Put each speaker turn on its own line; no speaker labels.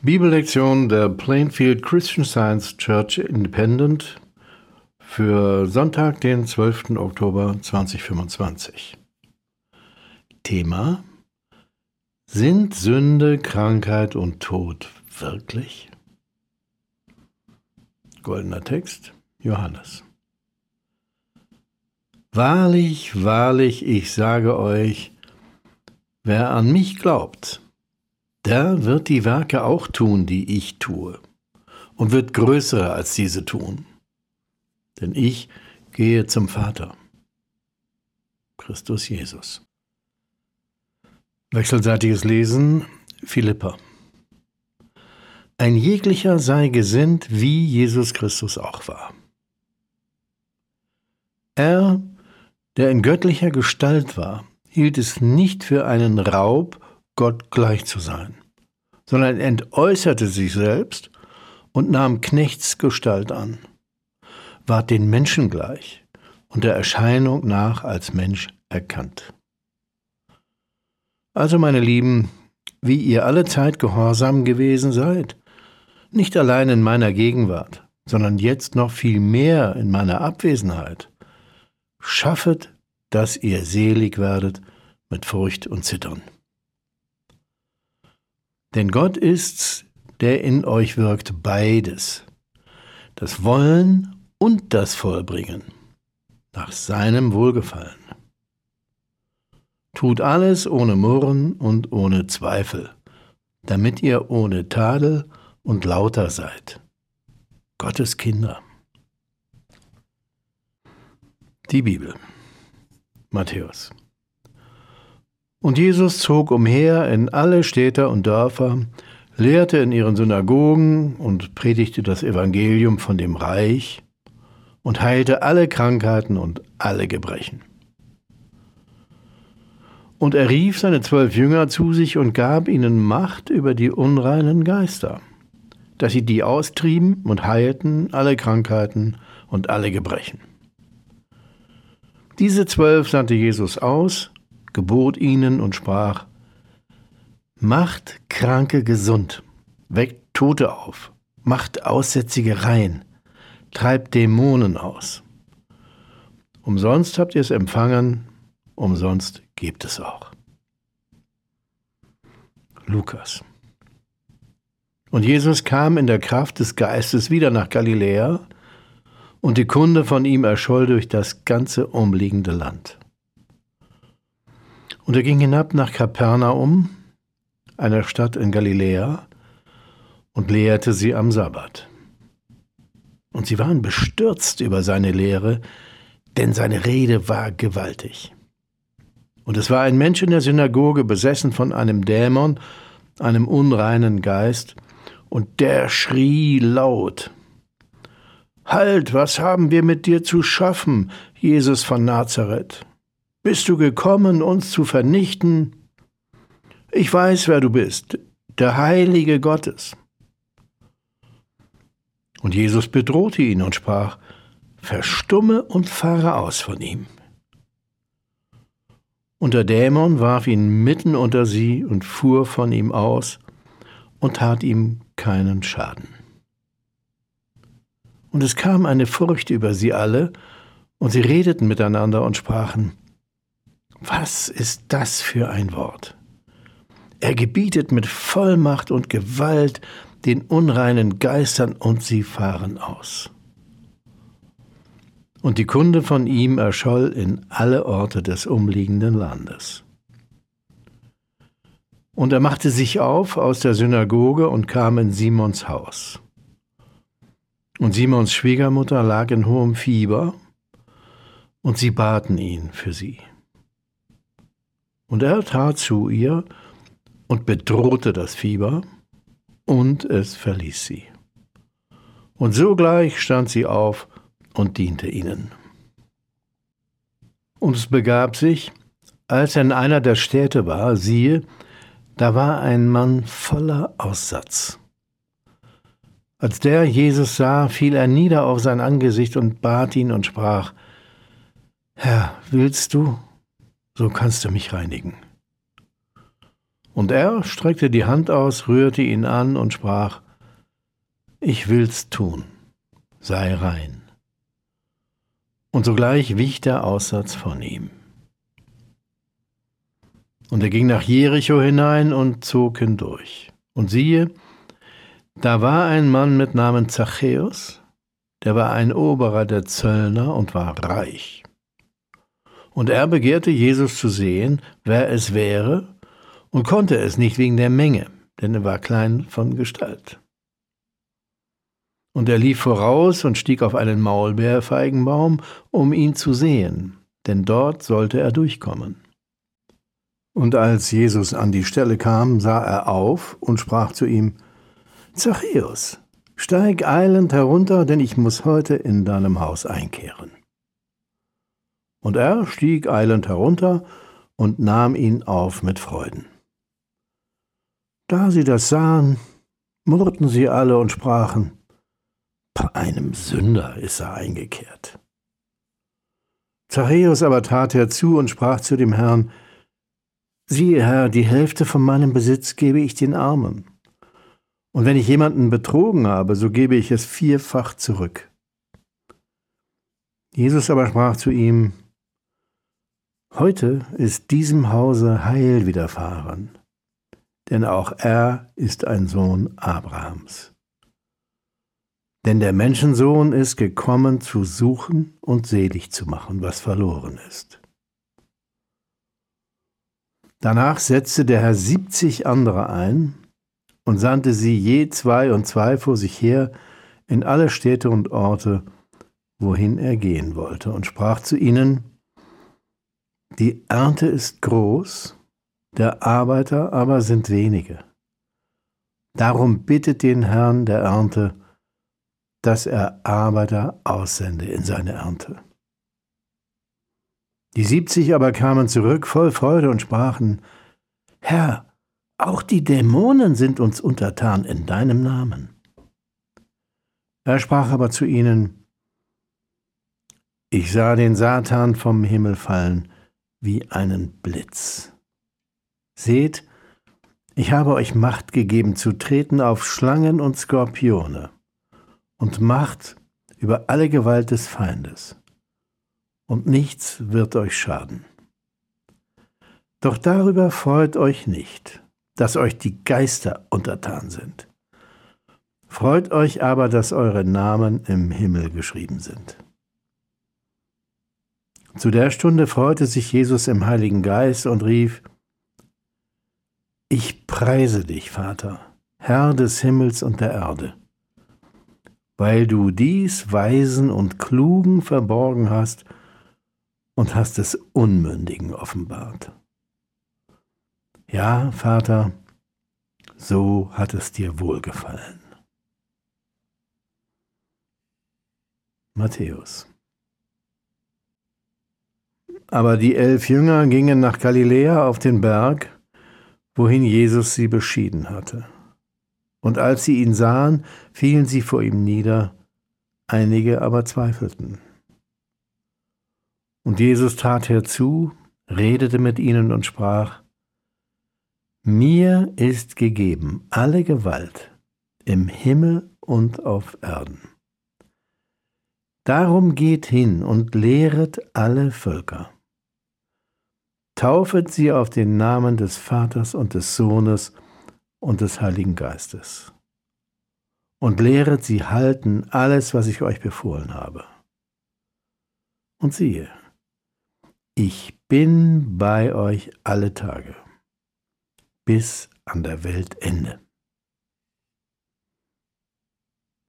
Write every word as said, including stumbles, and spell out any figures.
Bibellektion der Plainfield Christian Science Church Independent für Sonntag, den zwölften Oktober zweitausendfünfundzwanzig. Thema: Sind Sünde, Krankheit und Tod wirklich? Goldener Text, Johannes. Wahrlich, wahrlich, ich sage euch, wer an mich glaubt, der wird die Werke auch tun, die ich tue, und wird größere als diese tun. Denn ich gehe zum Vater. Christus Jesus. Wechselseitiges Lesen, Philipper. Ein jeglicher sei gesinnt, wie Jesus Christus auch war. Er, der in göttlicher Gestalt war, hielt es nicht für einen Raub, Gott gleich zu sein, sondern entäußerte sich selbst und nahm Knechtsgestalt an, ward den Menschen gleich und der Erscheinung nach als Mensch erkannt. Also, meine Lieben, wie ihr alle Zeit gehorsam gewesen seid, nicht allein in meiner Gegenwart, sondern jetzt noch viel mehr in meiner Abwesenheit, schaffet, dass ihr selig werdet mit Furcht und Zittern. Denn Gott ist's, der in euch wirkt beides, das Wollen und das Vollbringen, nach seinem Wohlgefallen. Tut alles ohne Murren und ohne Zweifel, damit ihr ohne Tadel und lauter seid, Gottes Kinder. Die Bibel, Matthäus. Und Jesus zog umher in alle Städte und Dörfer, lehrte in ihren Synagogen und predigte das Evangelium von dem Reich und heilte alle Krankheiten und alle Gebrechen. Und er rief seine zwölf Jünger zu sich und gab ihnen Macht über die unreinen Geister, dass sie die austrieben und heilten alle Krankheiten und alle Gebrechen. Diese zwölf sandte Jesus aus, gebot ihnen und sprach: Macht Kranke gesund, weckt Tote auf, macht Aussätzige rein, treibt Dämonen aus. Umsonst habt ihr es empfangen, umsonst gebt es auch. Lukas. Und Jesus kam in der Kraft des Geistes wieder nach Galiläa, und die Kunde von ihm erscholl durch das ganze umliegende Land. Und er ging hinab nach Kapernaum, einer Stadt in Galiläa, und lehrte sie am Sabbat. Und sie waren bestürzt über seine Lehre, denn seine Rede war gewaltig. Und es war ein Mensch in der Synagoge besessen von einem Dämon, einem unreinen Geist, und der schrie laut: Halt, was haben wir mit dir zu schaffen, Jesus von Nazareth? Bist du gekommen, uns zu vernichten? Ich weiß, wer du bist, der Heilige Gottes. Und Jesus bedrohte ihn und sprach: Verstumme und fahre aus von ihm. Und der Dämon warf ihn mitten unter sie und fuhr von ihm aus und tat ihm keinen Schaden. Und es kam eine Furcht über sie alle, und sie redeten miteinander und sprachen: Was ist das für ein Wort? Er gebietet mit Vollmacht und Gewalt den unreinen Geistern, und sie fahren aus. Und die Kunde von ihm erscholl in alle Orte des umliegenden Landes. Und er machte sich auf aus der Synagoge und kam in Simons Haus. Und Simons Schwiegermutter lag in hohem Fieber, und sie baten ihn für sie. Und er trat zu ihr und bedrohte das Fieber, und es verließ sie. Und sogleich stand sie auf und diente ihnen. Und es begab sich, als er in einer der Städte war, siehe, da war ein Mann voller Aussatz. Als der Jesus sah, fiel er nieder auf sein Angesicht und bat ihn und sprach: Herr, willst du, so kannst du mich reinigen. Und er streckte die Hand aus, rührte ihn an und sprach: Ich will's tun, sei rein. Und sogleich wich der Aussatz von ihm. Und er ging nach Jericho hinein und zog hindurch. Und siehe, da war ein Mann mit Namen Zachäus, der war ein Oberer der Zöllner und war reich. Und er begehrte Jesus zu sehen, wer es wäre, und konnte es nicht wegen der Menge, denn er war klein von Gestalt. Und er lief voraus und stieg auf einen Maulbeerfeigenbaum, um ihn zu sehen, denn dort sollte er durchkommen. Und als Jesus an die Stelle kam, sah er auf und sprach zu ihm: Zachäus, steig eilend herunter, denn ich muss heute in deinem Haus einkehren. Und er stieg eilend herunter und nahm ihn auf mit Freuden. Da sie das sahen, murrten sie alle und sprachen: Bei einem Sünder ist er eingekehrt. Zachäus aber tat herzu und sprach zu dem Herrn: Siehe, Herr, die Hälfte von meinem Besitz gebe ich den Armen. Und wenn ich jemanden betrogen habe, so gebe ich es vierfach zurück. Jesus aber sprach zu ihm: Heute ist diesem Hause Heil widerfahren, denn auch er ist ein Sohn Abrahams. Denn der Menschensohn ist gekommen, zu suchen und selig zu machen, was verloren ist. Danach setzte der Herr siebzig andere ein und sandte sie je zwei und zwei vor sich her in alle Städte und Orte, wohin er gehen wollte, und sprach zu ihnen: Die Ernte ist groß, der Arbeiter aber sind wenige. Darum bittet den Herrn der Ernte, dass er Arbeiter aussende in seine Ernte. Die siebzig aber kamen zurück voll Freude und sprachen: Herr, auch die Dämonen sind uns untertan in deinem Namen. Er sprach aber zu ihnen: Ich sah den Satan vom Himmel fallen wie einen Blitz. Seht, ich habe euch Macht gegeben, zu treten auf Schlangen und Skorpione und Macht über alle Gewalt des Feindes. Und nichts wird euch schaden. Doch darüber freut euch nicht, dass euch die Geister untertan sind. Freut euch aber, dass eure Namen im Himmel geschrieben sind. Zu der Stunde freute sich Jesus im Heiligen Geist und rief: Ich preise dich, Vater, Herr des Himmels und der Erde, weil du dies Weisen und Klugen verborgen hast und hast es Unmündigen offenbart. Ja, Vater, so hat es dir wohlgefallen. Matthäus. Aber die elf Jünger gingen nach Galiläa auf den Berg, wohin Jesus sie beschieden hatte. Und als sie ihn sahen, fielen sie vor ihm nieder, einige aber zweifelten. Und Jesus trat herzu, redete mit ihnen und sprach: Mir ist gegeben alle Gewalt im Himmel und auf Erden. Darum geht hin und lehret alle Völker. Taufet sie auf den Namen des Vaters und des Sohnes und des Heiligen Geistes. Und lehret sie halten alles, was ich euch befohlen habe. Und siehe, ich bin bei euch alle Tage, bis an der Weltende.